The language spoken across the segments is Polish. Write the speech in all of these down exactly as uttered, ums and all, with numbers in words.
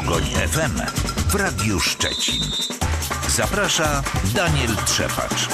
Pogoń F M w Radiu Szczecin. Zaprasza Daniel Trzepacz.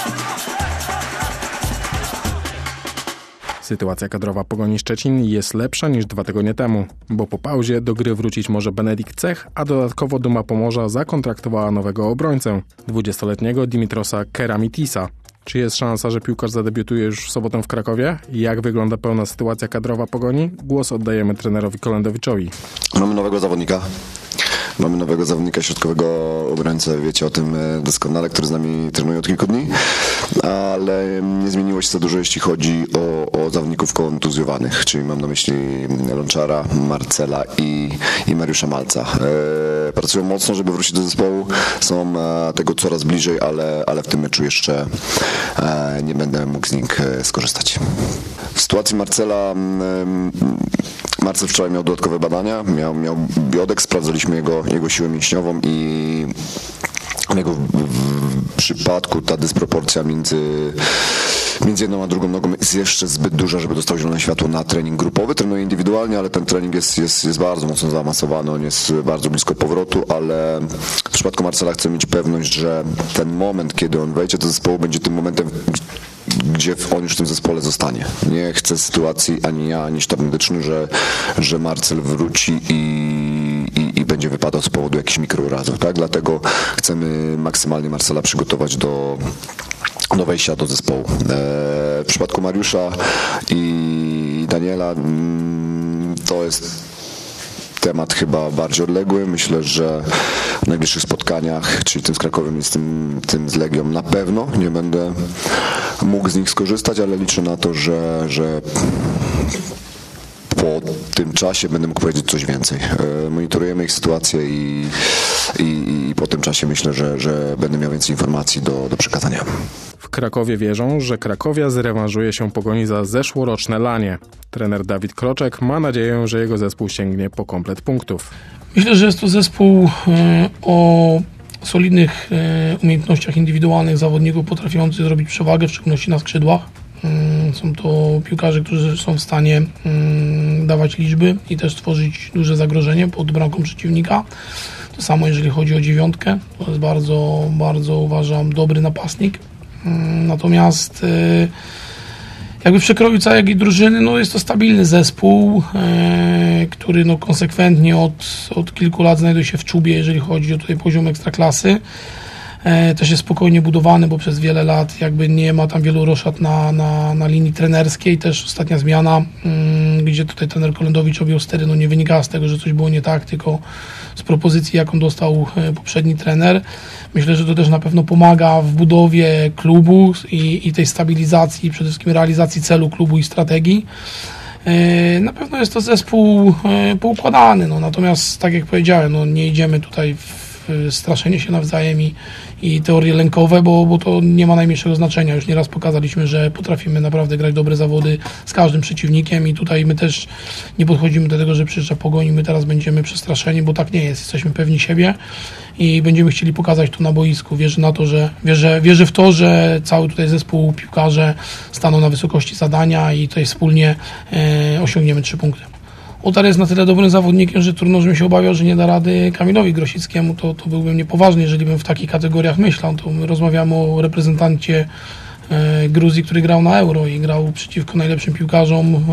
Sytuacja kadrowa Pogoni Szczecin jest lepsza niż dwa tygodnie temu, bo po pauzie do gry wrócić może Benedykt Cech, a dodatkowo Duma Pomorza zakontraktowała nowego obrońcę, dwudziestoletniego Dimitrosa Keramitisa. Czy jest szansa, że piłkarz zadebiutuje już w sobotę w Krakowie? Jak wygląda pełna sytuacja kadrowa Pogoni? Głos oddajemy trenerowi Kolendowiczowi. Mamy nowego zawodnika. Mamy nowego zawodnika środkowego obrońcę, wiecie o tym doskonale, który z nami trenuje od kilku dni, ale nie zmieniło się za dużo, jeśli chodzi o, o zawodników kontuzjowanych, czyli mam na myśli Lonczara, Marcela i, i Mariusza Malca. E, pracują mocno, żeby wrócić do zespołu, są e, tego coraz bliżej, ale, ale w tym meczu jeszcze e, nie będę mógł z nich e, skorzystać. W sytuacji Marcela e, Marcel wczoraj miał dodatkowe badania, miał, miał biodek, sprawdzaliśmy jego, jego siłę mięśniową i w jego w, w przypadku ta dysproporcja między, między jedną a drugą nogą jest jeszcze zbyt duża, żeby dostał zielone światło na trening grupowy. Trenuje indywidualnie, ale ten trening jest, jest, jest bardzo mocno zaawansowany, on jest bardzo blisko powrotu, ale w przypadku Marcela chcę mieć pewność, że ten moment, kiedy on wejdzie do zespołu, będzie tym momentem, gdzie on już w tym zespole zostanie. Nie chcę sytuacji ani ja, ani sztab medyczny, że, że Marcel wróci i, i, i będzie wypadał z powodu jakichś mikrourazów, tak? Dlatego chcemy maksymalnie Marcela przygotować do, do wejścia do zespołu. E, w przypadku Mariusza i Daniela to jest temat chyba bardziej odległy. Myślę, że w najbliższych spotkaniach, czyli tym z Krakowem i z tym, tym z Legią, na pewno nie będę mógł z nich skorzystać, ale liczę na to, że, że po tym czasie będę mógł powiedzieć coś więcej. Monitorujemy ich sytuację i, i, i po tym czasie myślę, że, że będę miał więcej informacji do, do przekazania. W Krakowie wierzą, że Krakowia zrewanżuje się Pogoni za zeszłoroczne lanie. Trener Dawid Kroczek ma nadzieję, że jego zespół sięgnie po komplet punktów. Myślę, że jest to zespół o solidnych umiejętnościach indywidualnych zawodników potrafiących zrobić przewagę, w szczególności na skrzydłach. Są to piłkarze, którzy są w stanie dawać liczby i też tworzyć duże zagrożenie pod bramką przeciwnika. To samo jeżeli chodzi o dziewiątkę. To jest bardzo, bardzo uważam dobry napastnik. Natomiast jakby w przekroju całej drużyny no jest to stabilny zespół, e, który no konsekwentnie od, od kilku lat znajduje się w czubie, jeżeli chodzi o tutaj poziom ekstraklasy. E, też jest spokojnie budowany, bo przez wiele lat jakby nie ma tam wielu roszad na, na, na linii trenerskiej. Też ostatnia zmiana, mm, gdzie tutaj trener Kolendowicz objął stery, no nie wynikała z tego, że coś było nie tak, tylko z propozycji, jaką dostał poprzedni trener. Myślę, że to też na pewno pomaga w budowie klubu i, i tej stabilizacji, przede wszystkim realizacji celu klubu i strategii. Na pewno jest to zespół poukładany, no, natomiast tak jak powiedziałem, no, nie idziemy tutaj w straszenie się nawzajem i, i teorie lękowe, bo, bo to nie ma najmniejszego znaczenia. Już nieraz pokazaliśmy, że potrafimy naprawdę grać dobre zawody z każdym przeciwnikiem i tutaj my też nie podchodzimy do tego, że przyjeżdża Pogoń i my teraz będziemy przestraszeni, bo tak nie jest. Jesteśmy pewni siebie i będziemy chcieli pokazać to na boisku. Wierzę na to, że wierzę, wierzę w to, że cały tutaj zespół piłkarze staną na wysokości zadania i tutaj wspólnie e, osiągniemy trzy punkty. Otar jest na tyle dobrym zawodnikiem, że trudno, żebym się obawiał, że nie da rady Kamilowi Grosickiemu. To, to byłbym niepoważny, jeżeli bym w takich kategoriach myślał. To my rozmawiamy o reprezentancie e, Gruzji, który grał na Euro i grał przeciwko najlepszym piłkarzom e,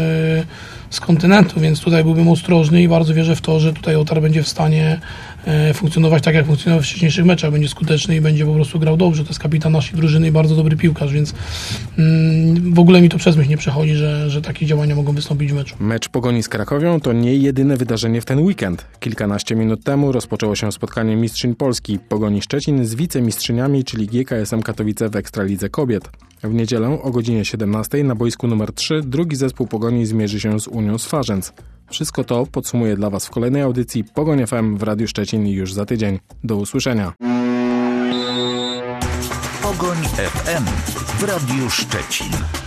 z kontynentu, więc tutaj byłbym ostrożny i bardzo wierzę w to, że tutaj Otar będzie w stanie e, funkcjonować tak, jak funkcjonował w wcześniejszych meczach. Będzie skuteczny i będzie po prostu grał dobrze. To jest kapitan naszej drużyny i bardzo dobry piłkarz, więc mm, w ogóle mi to przez myśl nie przechodzi, że, że takie działania mogą wystąpić w meczu. Mecz Pogoni z Krakowią to nie jedyne wydarzenie w ten weekend. Kilkanaście minut temu rozpoczęło się spotkanie mistrzyń Polski Pogoni Szczecin z wicemistrzyniami, czyli G K S M Katowice w Ekstralidze Kobiet. W niedzielę o godzinie siedemnastej na boisku numer trzy drugi zespół Pogoni zmierzy się z Unią Swarzędz. Wszystko to podsumuję dla Was w kolejnej audycji Pogoń F M w Radiu Szczecin już za tydzień. Do usłyszenia. Pogoń F M w Radiu Szczecin.